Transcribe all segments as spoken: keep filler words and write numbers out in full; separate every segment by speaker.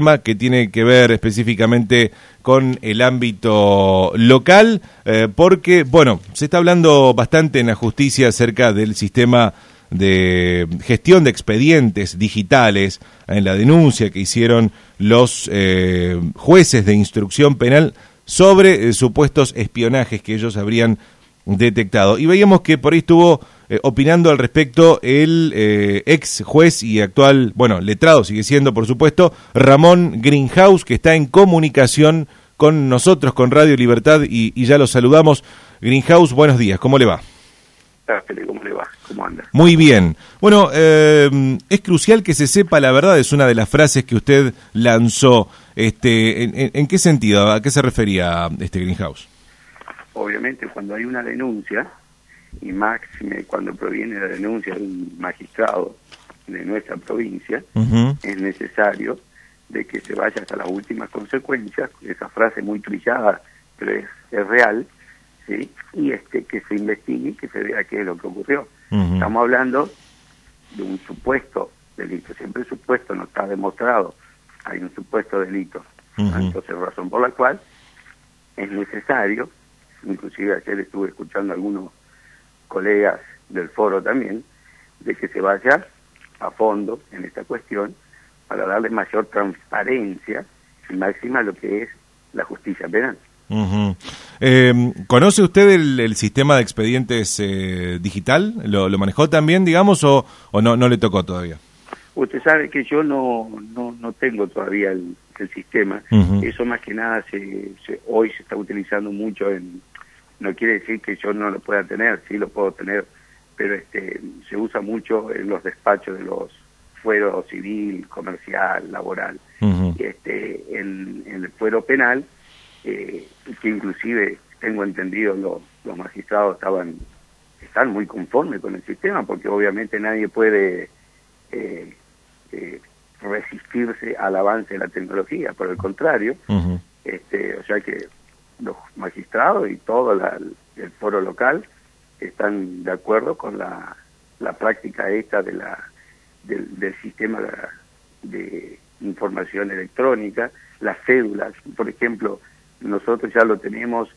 Speaker 1: tema que tiene que ver específicamente con el ámbito local, eh, porque, bueno, se está hablando bastante en la justicia acerca del sistema de gestión de expedientes digitales, en la denuncia que hicieron los eh, jueces de instrucción penal sobre eh, supuestos espionajes que ellos habrían detectado. Y veíamos que por ahí estuvo eh, opinando al respecto el eh, ex juez y actual, bueno, letrado sigue siendo, por supuesto, Ramón Greenhouse, que está en comunicación con nosotros, con Radio Libertad, y, y ya lo saludamos. Greenhouse, buenos días, ¿cómo le va?
Speaker 2: ¿Cómo le va? ¿Cómo anda?
Speaker 1: Muy bien. Bueno, eh, es crucial que se sepa la verdad, es una de las frases que usted lanzó. Este, ¿en, en, en qué sentido? ¿A qué se refería este Greenhouse?
Speaker 2: Obviamente, cuando hay una denuncia, y máxime cuando proviene la denuncia de un magistrado de nuestra provincia, uh-huh. es necesario de que se vaya hasta las últimas consecuencias, esa frase muy trillada, pero es, es real, ¿sí? Y este que se investigue y que se vea qué es lo que ocurrió. Uh-huh. Estamos hablando de un supuesto delito, siempre el supuesto no está demostrado, hay un supuesto delito. Uh-huh. Entonces, razón por la cual es necesario, inclusive ayer estuve escuchando a algunos colegas del foro también, de que se vaya a fondo en esta cuestión para darle mayor transparencia y máxima a lo que es la justicia penal.
Speaker 1: Uh-huh. eh, ¿Conoce usted el, el sistema de expedientes eh, digital? ¿Lo, lo manejó también, digamos, o, o no, no le tocó todavía?
Speaker 2: Usted sabe que yo no no, no tengo todavía el, el sistema. Uh-huh. Eso más que nada se, se hoy se está utilizando mucho en... No quiere decir que yo no lo pueda tener, sí lo puedo tener, pero este se usa mucho en los despachos de los fueros civil, comercial, laboral. Uh-huh. Y este en, en el fuero penal, eh, que inclusive tengo entendido los, los magistrados estaban están muy conformes con el sistema, porque obviamente nadie puede eh, eh, resistirse al avance de la tecnología, por el contrario, uh-huh. este o sea que los magistrados y todo la, el foro local están de acuerdo con la, la práctica esta de la del, del sistema de, de información electrónica, las cédulas, por ejemplo, nosotros ya lo tenemos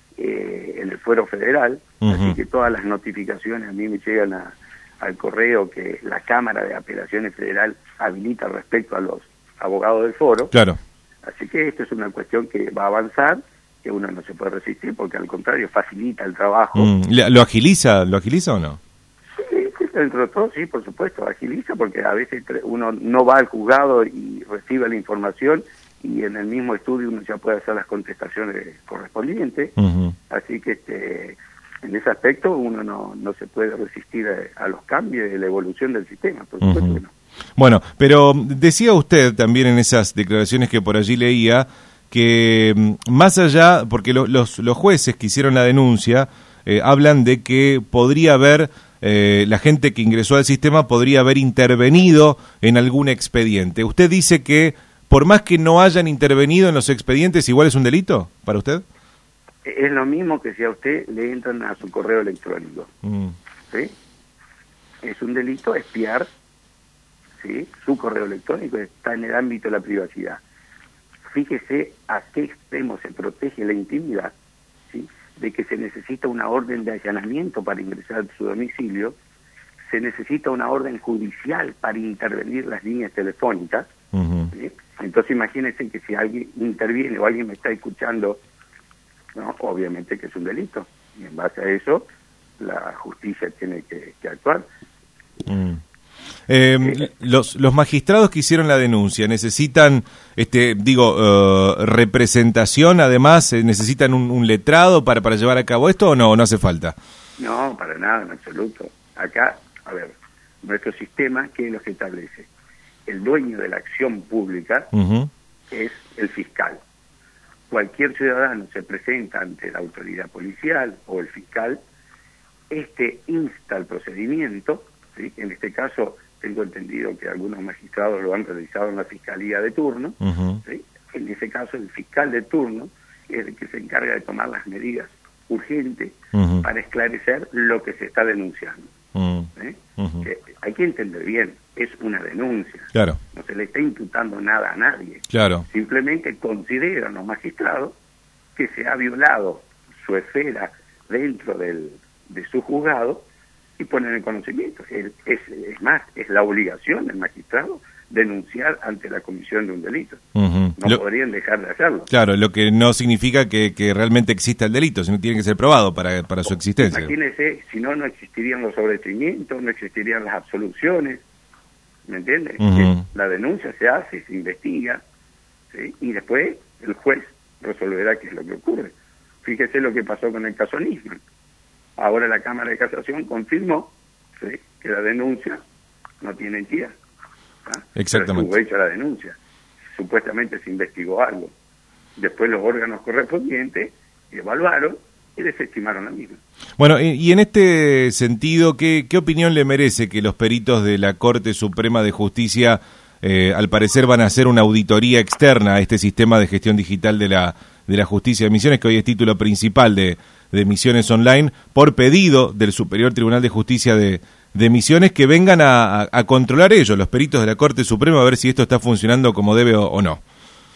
Speaker 2: eh, en el fuero federal, uh-huh. así que todas las notificaciones a mí me llegan a, al correo que la Cámara de Apelaciones Federal habilita respecto a los abogados del foro.
Speaker 1: Claro.
Speaker 2: Así que esto es una cuestión que va a avanzar, que uno no se puede resistir, porque al contrario facilita el trabajo.
Speaker 1: Mm, ¿Lo agiliza lo agiliza o no?
Speaker 2: Sí, dentro de todo, sí, por supuesto, agiliza, porque a veces uno no va al juzgado y recibe la información, y en el mismo estudio uno ya puede hacer las contestaciones correspondientes. Uh-huh. Así que este en ese aspecto uno no, no se puede resistir a, a los cambios y la evolución del sistema, por supuesto uh-huh. que no.
Speaker 1: Bueno, pero decía usted también en esas declaraciones que por allí leía, que más allá, porque lo, los, los jueces que hicieron la denuncia eh, hablan de que podría haber, eh, la gente que ingresó al sistema podría haber intervenido en algún expediente. ¿Usted dice que por más que no hayan intervenido en los expedientes, igual es un delito para usted?
Speaker 2: Es lo mismo que si a usted le entran a su correo electrónico. Mm. ¿Sí? Es un delito espiar, ¿sí? Su correo electrónico está en el ámbito de la privacidad. Fíjese a qué extremo se protege la intimidad, ¿sí? De que se necesita una orden de allanamiento para ingresar a su domicilio, se necesita una orden judicial para intervenir las líneas telefónicas. Uh-huh. ¿Sí? Entonces imagínense que si alguien interviene o alguien me está escuchando, no, obviamente que es un delito, y en base a eso la justicia tiene que, que actuar.
Speaker 1: Mm. Eh, eh, los los magistrados que hicieron la denuncia necesitan, este, digo, uh, representación, además, necesitan un, un letrado para para llevar a cabo esto, o no, no hace falta.
Speaker 2: No, para nada, en absoluto. Acá, a ver, nuestro sistema, ¿qué es lo que establece? El dueño de la acción pública uh-huh. es el fiscal. Cualquier ciudadano se presenta ante la autoridad policial o el fiscal, este insta el procedimiento, ¿sí? En este caso tengo entendido que algunos magistrados lo han realizado en la fiscalía de turno, uh-huh. ¿sí? En ese caso el fiscal de turno es el que se encarga de tomar las medidas urgentes para esclarecer lo que se está denunciando. Uh-huh. ¿Sí? Uh-huh. Que hay que entender bien, es una denuncia.
Speaker 1: Claro.
Speaker 2: No se le está imputando nada a nadie.
Speaker 1: Claro.
Speaker 2: Simplemente consideran los magistrados que se ha violado su esfera dentro del, de su juzgado y ponen en conocimiento. Es, es, es más, es la obligación del magistrado denunciar ante la comisión de un delito. Uh-huh. No lo, podrían dejar de hacerlo.
Speaker 1: Claro, lo que no significa que, que realmente exista el delito, sino tiene que ser probado para, para su existencia.
Speaker 2: Imagínese, si no, no existirían los sobreseimientos, no existirían las absoluciones, ¿me entiendes? Uh-huh. La denuncia se hace, se investiga, ¿sí? Y después el juez resolverá qué es lo que ocurre. Fíjese lo que pasó con el caso Nisman. Ahora la Cámara de Casación confirmó, ¿sí?, que la denuncia no tiene entidad. ¿Ah?
Speaker 1: Exactamente.
Speaker 2: Pero estuvo hecha la denuncia. Supuestamente se investigó algo. Después los órganos correspondientes evaluaron y desestimaron la misma.
Speaker 1: Bueno, y en este sentido, ¿qué, qué opinión le merece que los peritos de la Corte Suprema de Justicia, eh, al parecer, van a hacer una auditoría externa a este sistema de gestión digital de la, de la justicia de Misiones, que hoy es título principal de, de Misiones Online, por pedido del Superior Tribunal de Justicia de de Misiones, que vengan a, a, a controlar ellos, los peritos de la Corte Suprema, a ver si esto está funcionando como debe o, o no?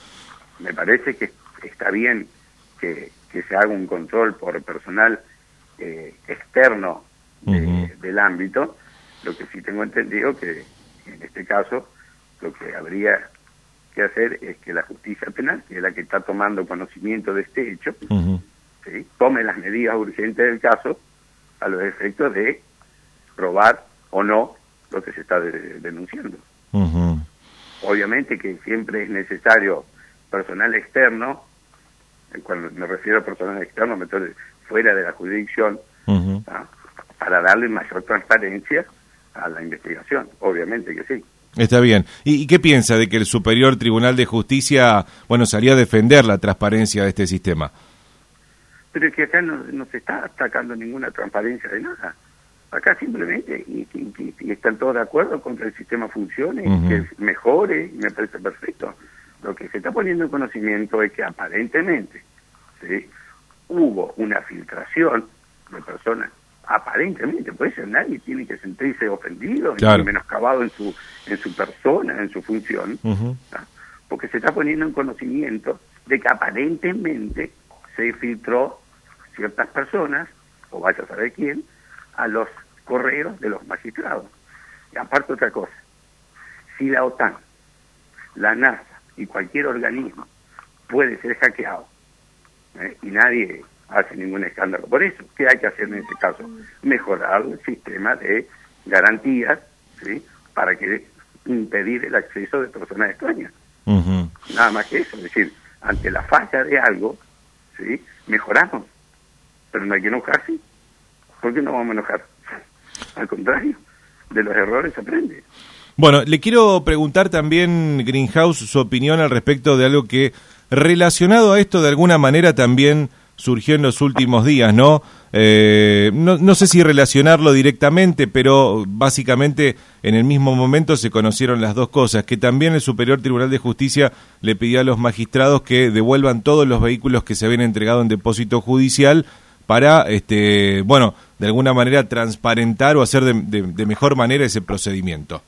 Speaker 2: Me parece que está bien que, que se haga un control por personal eh, externo de, uh-huh. del ámbito. Lo que sí tengo entendido que en este caso lo que habría que hacer es que la justicia penal, que es la que está tomando conocimiento de este hecho, uh-huh. ¿sí?, tome las medidas urgentes del caso a los efectos de probar o no lo que se está de, denunciando. Uh-huh. Obviamente que siempre es necesario personal externo, cuando me refiero a personal externo, me estoy fuera de la jurisdicción, uh-huh. ¿ah?, para darle mayor transparencia a la investigación, obviamente que sí.
Speaker 1: Está bien. ¿Y, y qué piensa de que el Superior Tribunal de Justicia, bueno, salió a defender la transparencia de este sistema?
Speaker 2: Pero es que acá no, no se está atacando ninguna transparencia de nada. Acá simplemente, y, y, y están todos de acuerdo con que el sistema funcione, uh-huh. que mejore, y me parece perfecto. Lo que se está poniendo en conocimiento es que aparentemente, ¿sí?, hubo una filtración de personas, aparentemente, puede ser, nadie tiene que sentirse ofendido, claro, ni menoscabado en su, en su persona, en su función, uh-huh. ¿no?, porque se está poniendo en conocimiento de que aparentemente se filtró ciertas personas, o vaya a saber quién, a los correos de los magistrados. Y aparte otra cosa, si la OTAN, la NASA y cualquier organismo puede ser hackeado, ¿eh?, y nadie hace ningún escándalo por eso, ¿qué hay que hacer en este caso? Mejorar el sistema de garantías, ¿sí?, para que impedir el acceso de personas extrañas. Uh-huh. Nada más que eso, es decir, ante la falla de algo, ¿sí?, mejoramos, pero no hay que enojarse. ¿Por qué no vamos a enojar? Al contrario, de los errores se aprende.
Speaker 1: Bueno, le quiero preguntar también, Greenhouse, su opinión al respecto de algo que, relacionado a esto, de alguna manera también surgió en los últimos días, ¿no? Eh, no, no sé si relacionarlo directamente, pero básicamente en el mismo momento se conocieron las dos cosas, que también el Superior Tribunal de Justicia le pidió a los magistrados que devuelvan todos los vehículos que se habían entregado en depósito judicial para, este, bueno, de alguna manera transparentar o hacer de, de, de mejor manera ese procedimiento.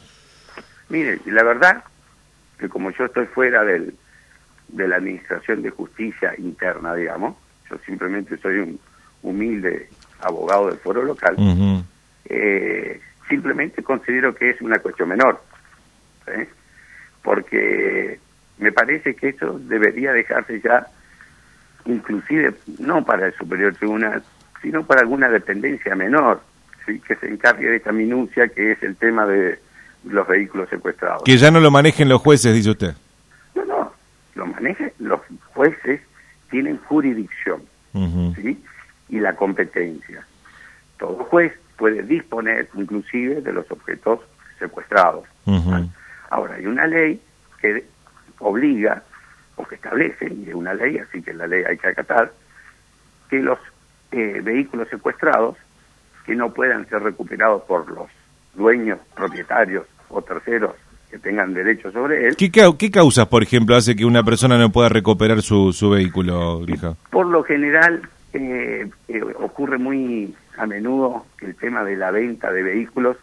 Speaker 2: Mire, la verdad que como yo estoy fuera del, de la Administración de Justicia interna, digamos, yo simplemente soy un humilde abogado del foro local, uh-huh. eh, simplemente considero que es una cuestión menor, ¿eh?, porque me parece que eso debería dejarse ya, inclusive no para el Superior Tribunal, sino para alguna dependencia menor, ¿sí?, que se encargue de esta minucia que es el tema de los vehículos secuestrados.
Speaker 1: Que ya no lo manejen los jueces, dice usted.
Speaker 2: No, no, lo manejen los jueces, tienen jurisdicción, uh-huh. ¿sí?, y la competencia. Todo juez puede disponer inclusive de los objetos secuestrados. Uh-huh. Ahora, hay una ley que obliga, o que establece, y es una ley, así que la ley hay que acatar, que los eh, vehículos secuestrados, que no puedan ser recuperados por los dueños, propietarios o terceros que tengan derecho sobre él.
Speaker 1: ¿Qué, ca- qué causas, por ejemplo, hace que una persona no pueda recuperar su, su vehículo, Grija?
Speaker 2: Por lo general, eh, eh, ocurre muy a menudo que el tema de la venta de vehículos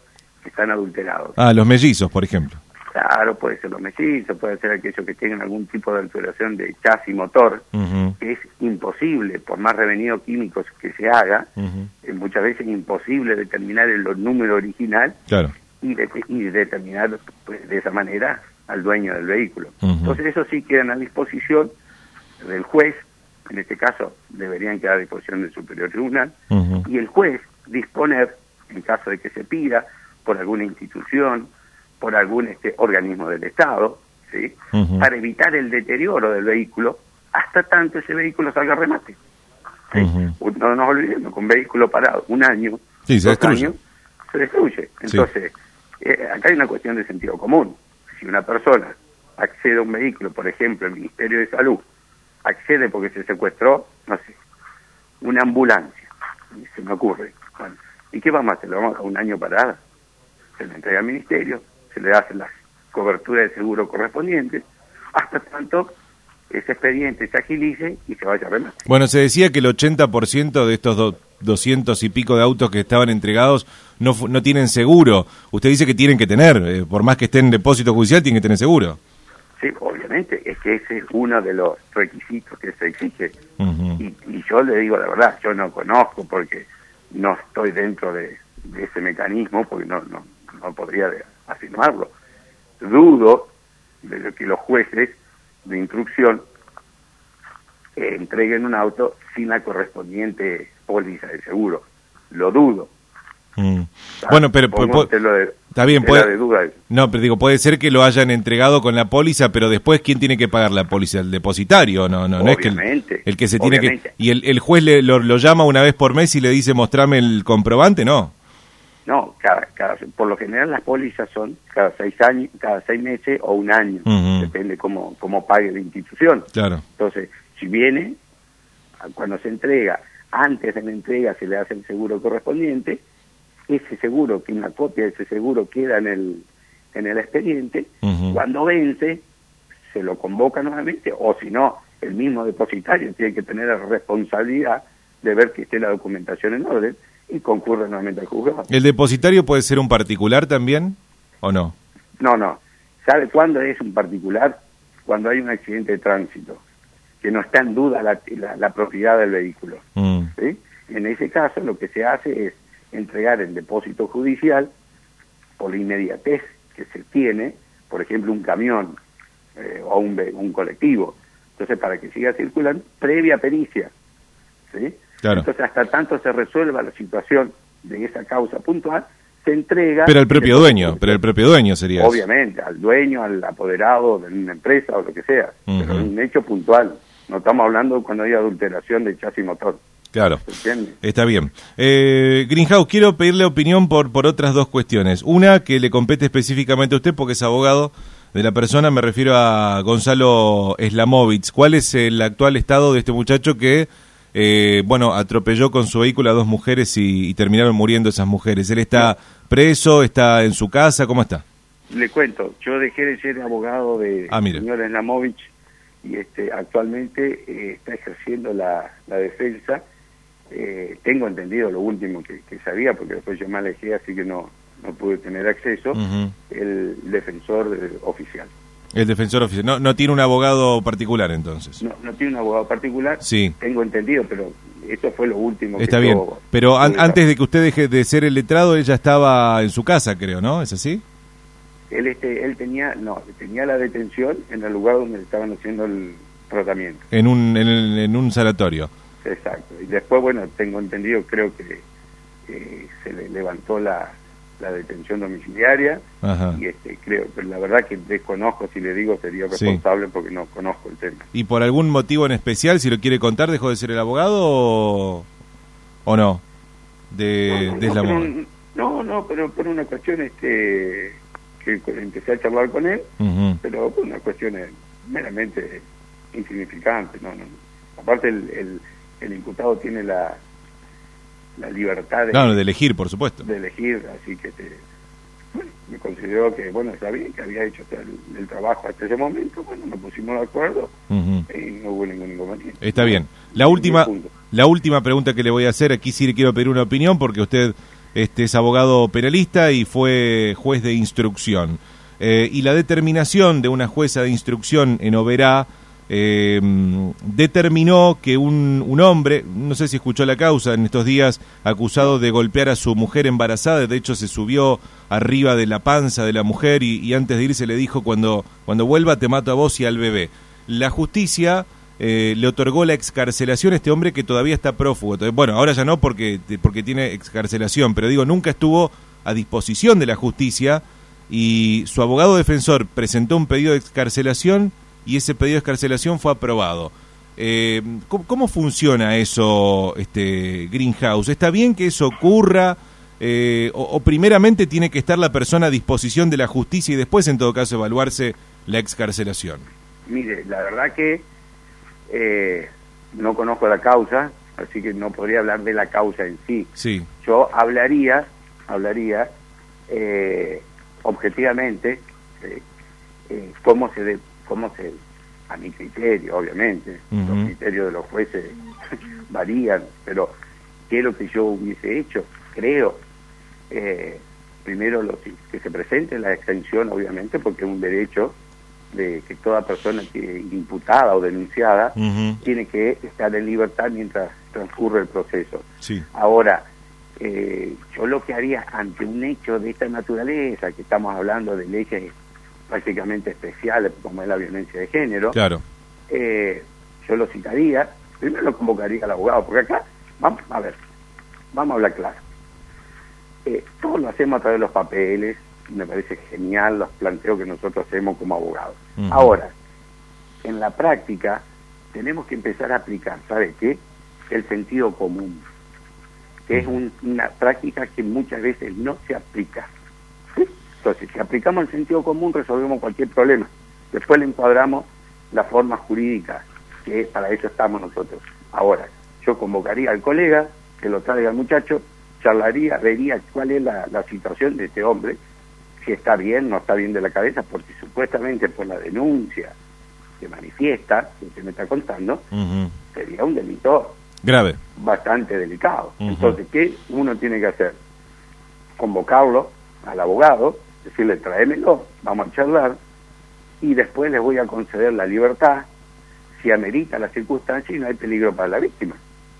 Speaker 2: están adulterados.
Speaker 1: Ah, los mellizos, por ejemplo.
Speaker 2: Claro, puede ser los mellizos, puede ser aquellos que tengan algún tipo de alteración de chasis motor, uh-huh. que es imposible, por más revenido químicos que se haga, uh-huh. es muchas veces imposible determinar el número original
Speaker 1: claro.
Speaker 2: y, de, y determinar pues, de esa manera al dueño del vehículo. Uh-huh. Entonces eso sí quedan a disposición del juez, en este caso deberían quedar a disposición del superior tribunal, uh-huh. y el juez disponer, en caso de que se pida, por alguna institución, por algún este organismo del Estado, ¿sí? Uh-huh. para evitar el deterioro del vehículo hasta tanto ese vehículo salga a remate. ¿Sí? Uh-huh. No nos olvidemos que un vehículo parado un año,
Speaker 1: sí, se
Speaker 2: dos
Speaker 1: destruye.
Speaker 2: años, se destruye. Entonces, sí. eh, acá hay una cuestión de sentido común. Si una persona accede a un vehículo, por ejemplo, el Ministerio de Salud, accede porque se secuestró, no sé, una ambulancia, se me ocurre. Bueno, ¿y qué vamos a hacer? ¿Lo vamos a un año parada? Se le entrega al Ministerio, se le hacen las coberturas de seguro correspondientes, hasta tanto ese expediente se agilice y se vaya a remate.
Speaker 1: Bueno, se decía que el ochenta por ciento de estos do, doscientos y pico de autos que estaban entregados no no tienen seguro. Usted dice que tienen que tener, eh, por más que esté en depósito judicial, tienen que tener seguro.
Speaker 2: Sí, obviamente, es que ese es uno de los requisitos que se exige. Uh-huh. y, y yo le digo la verdad, yo no conozco porque no estoy dentro de, de ese mecanismo, porque no, no, no podría de, afirmarlo. Dudo de que los jueces de instrucción eh, entreguen un auto sin la correspondiente póliza de seguro. Lo dudo.
Speaker 1: Mm. Bueno, pero po,
Speaker 2: de,
Speaker 1: está bien, puede,
Speaker 2: de duda.
Speaker 1: No, pero digo, puede ser que lo hayan entregado con la póliza, pero después ¿quién tiene que pagar la póliza? El depositario, no, no, no es que el, el que se tiene que y el, el juez le, lo, lo llama una vez por mes y le dice mostrame el comprobante, no.
Speaker 2: No, cada, cada, por lo general las pólizas son cada seis años, cada seis meses o un año, uh-huh. depende cómo, cómo pague la institución.
Speaker 1: Claro.
Speaker 2: Entonces, si viene, cuando se entrega, antes de la entrega se le hace el seguro correspondiente, ese seguro, que una copia de ese seguro queda en el, en el expediente, uh-huh. cuando vence, se lo convoca nuevamente, o si no, el mismo depositario tiene que tener la responsabilidad de ver que esté la documentación en orden, y concurre nuevamente al juzgado.
Speaker 1: ¿El depositario puede ser un particular también o no?
Speaker 2: No, no. ¿Sabe cuándo es un particular? Cuando hay un accidente de tránsito, que no está en duda la, la, la propiedad del vehículo. Mm. ¿Sí? En ese caso lo que se hace es entregar el depósito judicial por la inmediatez que se tiene, por ejemplo un camión eh, o un, un colectivo. Entonces para que siga circulando, previa pericia. ¿Sí?
Speaker 1: Claro.
Speaker 2: Entonces, hasta tanto se resuelva la situación de esa causa puntual, se entrega...
Speaker 1: Pero el propio dueño, pero el propio dueño sería
Speaker 2: Obviamente, eso. Al dueño, al apoderado de una empresa o lo que sea, uh-huh. pero un hecho puntual. No estamos hablando cuando hay adulteración de chasis motor.
Speaker 1: Claro, está bien. Eh, Greenhouse, quiero pedirle opinión por, por otras dos cuestiones. Una que le compete específicamente a usted porque es abogado de la persona, me refiero a Gonzalo Slamovich. ¿Cuál es el actual estado de este muchacho que... Eh, bueno, atropelló con su vehículo a dos mujeres y, y terminaron muriendo esas mujeres? ¿Él está preso? ¿Está en su casa? ¿Cómo está?
Speaker 2: Le cuento, yo dejé de ser abogado de
Speaker 1: ah,
Speaker 2: señor Slamovich y este, actualmente eh, está ejerciendo la, la defensa. Eh, tengo entendido lo último que, que sabía, porque después yo me alejé, así que no, no pude tener acceso, uh-huh. el defensor de, oficial.
Speaker 1: El defensor oficial. No, no tiene un abogado particular, entonces.
Speaker 2: No, no tiene un abogado particular.
Speaker 1: Sí.
Speaker 2: Tengo entendido, pero eso fue lo último.
Speaker 1: Está
Speaker 2: que
Speaker 1: bien.
Speaker 2: yo,
Speaker 1: pero an antes de que usted deje de ser el letrado, él ya estaba en su casa, creo, ¿no? ¿Es así?
Speaker 2: Él este, él tenía, no, tenía la detención en el lugar donde estaban haciendo el tratamiento.
Speaker 1: En un, en, el, en un sanatorio.
Speaker 2: Exacto. Y después, bueno, tengo entendido, creo que eh, se le levantó la... la detención domiciliaria. Ajá. Y este creo, pero la verdad que desconozco, si le digo sería responsable, sí. porque no conozco el tema.
Speaker 1: ¿Y por algún motivo en especial, si lo quiere contar, dejó de ser el abogado o, o no? De,
Speaker 2: no,
Speaker 1: de
Speaker 2: no,
Speaker 1: la
Speaker 2: pero, no, no, pero por una cuestión este que empecé a charlar con él, uh-huh. pero por una cuestión meramente insignificante, no, no. Aparte el, el, el imputado tiene la la libertad de,
Speaker 1: claro, de elegir, por supuesto.
Speaker 2: De elegir, así que te, bueno, me consideró que, bueno, está bien, que había hecho el, el trabajo hasta ese momento, bueno, nos pusimos de acuerdo uh-huh. y no hubo ningún inconveniente.
Speaker 1: Está bien. La última, la última pregunta que le voy a hacer, aquí sí le quiero pedir una opinión, porque usted este es abogado penalista y fue juez de instrucción. Eh, y la determinación de una jueza de instrucción en Oberá eh, determinó que un, un hombre, no sé si escuchó la causa en estos días, acusado de golpear a su mujer embarazada, de hecho se subió arriba de la panza de la mujer y, y antes de irse le dijo, cuando, cuando vuelva te mato a vos y al bebé. La justicia eh, le otorgó la excarcelación a este hombre que todavía está prófugo. Entonces, bueno, ahora ya no porque, porque tiene excarcelación, pero digo, nunca estuvo a disposición de la justicia y su abogado defensor presentó un pedido de excarcelación y ese pedido de excarcelación fue aprobado. Eh, ¿cómo, ¿Cómo funciona eso, este Greenhouse? ¿Está bien que eso ocurra? Eh, o, ¿O primeramente tiene que estar la persona a disposición de la justicia y después, en todo caso, evaluarse la excarcelación?
Speaker 2: Mire, la verdad que eh, no conozco la causa, así que no podría hablar de la causa en sí.
Speaker 1: Sí.
Speaker 2: Yo hablaría, hablaría eh, objetivamente eh, eh, cómo se de, cómo se a mi criterio, obviamente, uh-huh. Los criterios de los jueces varían, pero ¿qué es lo que yo hubiese hecho? Creo, eh, primero lo, que se presente la extensión, obviamente, porque es un derecho de que toda persona que imputada o denunciada uh-huh. tiene que estar en libertad mientras transcurre el proceso.
Speaker 1: Sí.
Speaker 2: Ahora, eh, yo lo que haría ante un hecho de esta naturaleza, que estamos hablando de leyes prácticamente especiales como es la violencia de género,
Speaker 1: claro.
Speaker 2: eh, yo lo citaría, primero lo convocaría al abogado, porque acá, vamos a ver, vamos a hablar claro. Eh, todo lo hacemos a través de los papeles, me parece genial los planteos que nosotros hacemos como abogados. Uh-huh. Ahora, en la práctica, tenemos que empezar a aplicar, ¿sabe qué? El sentido común, que uh-huh. es un, una práctica que muchas veces no se aplica. ¿Sí? Entonces, si aplicamos el sentido común, resolvemos cualquier problema. Después le encuadramos la forma jurídica, que para eso estamos nosotros. Ahora, yo convocaría al colega, que lo traiga al muchacho, charlaría, vería cuál es la, la situación de este hombre, si está bien, no está bien de la cabeza, porque supuestamente por la denuncia que manifiesta, que usted me está contando, uh-huh. sería un delito
Speaker 1: grave,
Speaker 2: bastante delicado. Uh-huh. Entonces, ¿qué uno tiene que hacer? Convocarlo al abogado, decirle, tráemelo, vamos a charlar, y después le voy a conceder la libertad si amerita la circunstancia y no hay peligro para la víctima.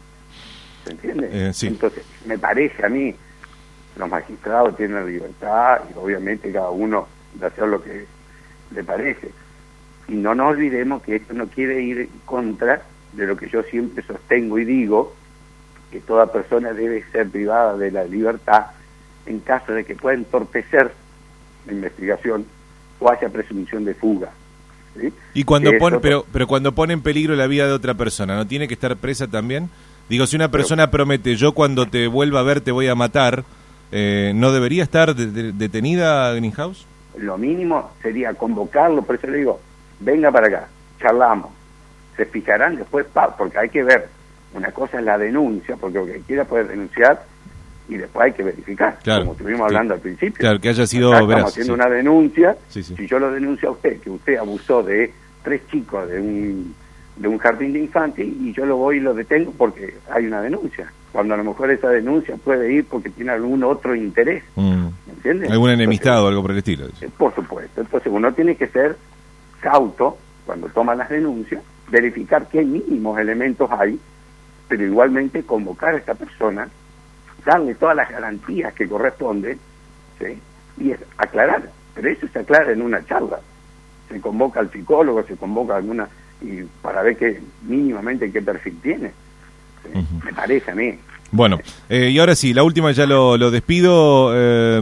Speaker 2: ¿Se entiende?
Speaker 1: Eh, sí.
Speaker 2: Entonces, me parece a mí, los magistrados tienen la libertad y obviamente cada uno de hacer lo que le parece. Y no nos olvidemos que esto no quiere ir en contra de lo que yo siempre sostengo y digo, que toda persona debe ser privada de la libertad en caso de que pueda entorpecer la investigación o haya presunción de fuga. ¿Sí?
Speaker 1: Y cuando
Speaker 2: Eso,
Speaker 1: pone, pero, pero cuando pone en peligro la vida de otra persona, ¿no tiene que estar presa también? Digo, si una persona pero, promete, yo cuando te vuelva a ver te voy a matar, eh, ¿no debería estar de, de, detenida Greenhouse?
Speaker 2: Lo mínimo sería convocarlo, por eso le digo, venga para acá, charlamos, se fijarán después, porque hay que ver, una cosa es la denuncia, porque lo que quiera puede denunciar y después hay que verificar,
Speaker 1: claro,
Speaker 2: como estuvimos hablando
Speaker 1: sí,
Speaker 2: al principio.
Speaker 1: Claro, que haya sido
Speaker 2: acá estamos
Speaker 1: veraz,
Speaker 2: haciendo
Speaker 1: sí.
Speaker 2: una denuncia,
Speaker 1: sí, sí.
Speaker 2: Si yo lo denuncio a usted, que usted abusó de tres chicos de un, de un jardín de infantes y yo lo voy y lo detengo porque hay una denuncia, cuando a lo mejor esa denuncia puede ir porque tiene algún otro interés,
Speaker 1: mm.
Speaker 2: ¿me entiendes?
Speaker 1: Algún enemistad o algo por el estilo.
Speaker 2: Eh, por supuesto, entonces uno tiene que ser cauto cuando toma las denuncias, verificar qué mínimos elementos hay, pero igualmente convocar a esta persona, darle todas las garantías que corresponden, ¿sí? Y es aclarar, pero eso se aclara en una charla, se convoca al psicólogo, se convoca a alguna, y para ver qué mínimamente qué perfil tiene, ¿sí? Uh-huh. Me parece a mí.
Speaker 1: Bueno, eh, y ahora sí, la última ya lo, lo despido. Eh,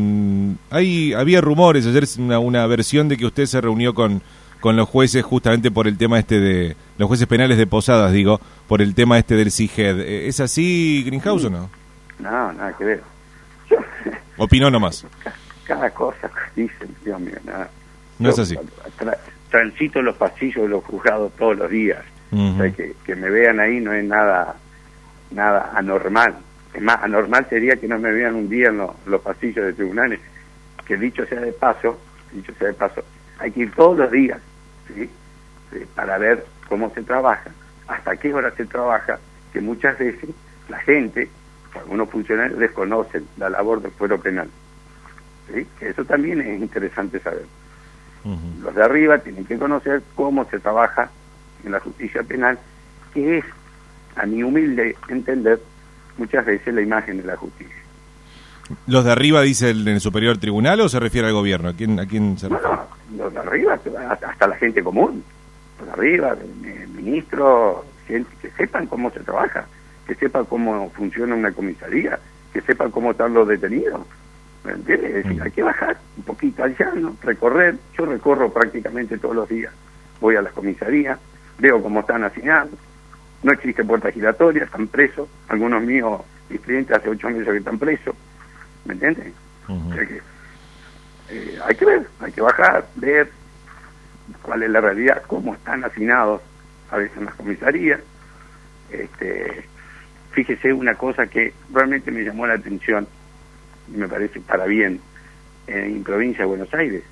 Speaker 1: hay había rumores ayer, una, una versión de que usted se reunió con con los jueces justamente por el tema este de los jueces penales de Posadas, digo, por el tema este del C I G E D. ¿Es así, Greenhouse, sí. o no?
Speaker 2: No, nada que ver. Yo,
Speaker 1: Opinó nomás.
Speaker 2: Cada cosa que dicen, Dios mío, nada.
Speaker 1: No
Speaker 2: Yo,
Speaker 1: es así.
Speaker 2: Tra transito los pasillos de los juzgados todos los días. Uh-huh. O sea, que, que me vean ahí no es nada nada anormal. Es más, anormal sería que no me vean un día en los, los pasillos de tribunales. Que dicho sea de paso, dicho sea de paso, hay que ir todos los días, ¿sí? Sí, para ver cómo se trabaja, hasta qué hora se trabaja, que muchas veces la gente algunos funcionarios desconocen la labor del fuero penal. ¿Sí? Eso también es interesante saber. Uh-huh. Los de arriba tienen que conocer cómo se trabaja en la justicia penal, que es, a mi humilde entender, muchas veces la imagen de la justicia.
Speaker 1: ¿Los de arriba dice el, el superior tribunal o se refiere al gobierno? ¿A quién, a quién se refiere?
Speaker 2: No, no, los de arriba, hasta la gente común. Los de arriba, ministros, gente que sepan cómo se trabaja, que sepan cómo funciona una comisaría, que sepan cómo están los detenidos. ¿Me entiendes? Es decir, hay que bajar un poquito al llano, recorrer. Yo recorro prácticamente todos los días. Voy a las comisarías, veo cómo están asignados. No existe puerta giratoria, están presos. Algunos míos, mis clientes, hace ocho meses que están presos. ¿Me entiendes? Uh-huh. O sea que, eh, hay que ver, hay que bajar, ver cuál es la realidad, cómo están asignados a veces en las comisarías. Este, fíjese una cosa que realmente me llamó la atención, y me parece para bien, en provincia de Buenos Aires.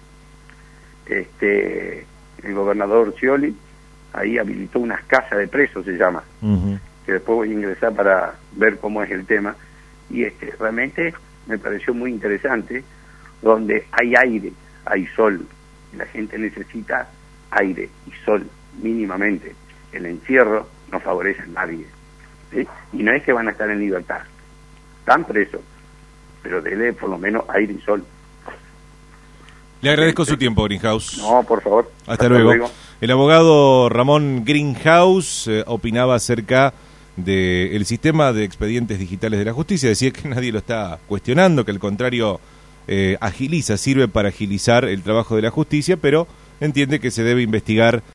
Speaker 2: Este, el gobernador Scioli ahí habilitó unas casas de presos, se llama, uh-huh. que después voy a ingresar para ver cómo es el tema, y este realmente me pareció muy interesante, donde hay aire, hay sol, y la gente necesita aire y sol mínimamente. El encierro no favorece a nadie, ¿sí? Y no es que van a estar en libertad, están presos, pero denle por lo menos aire y sol.
Speaker 1: Le agradezco su tiempo, Greenhouse.
Speaker 2: No, por favor.
Speaker 1: Hasta, Hasta luego. luego. El abogado Ramón Greenhouse eh, opinaba acerca del sistema de expedientes digitales de la justicia. Decía que nadie lo está cuestionando, que al contrario eh, agiliza, sirve para agilizar el trabajo de la justicia, pero entiende que se debe investigar